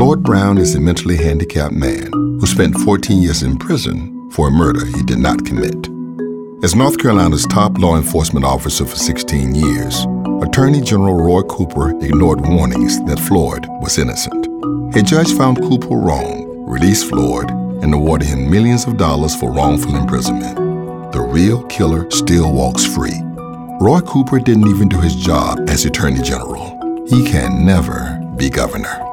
Floyd Brown is a mentally handicapped man who spent 14 years in prison for a murder he did not commit. As North Carolina's top law enforcement officer for 16 years, Attorney General Roy Cooper ignored warnings that Floyd was innocent. A judge found Cooper wrong, released Floyd, and awarded him millions of dollars for wrongful imprisonment. The real killer still walks free. Roy Cooper didn't even do his job as Attorney General. He can never be governor.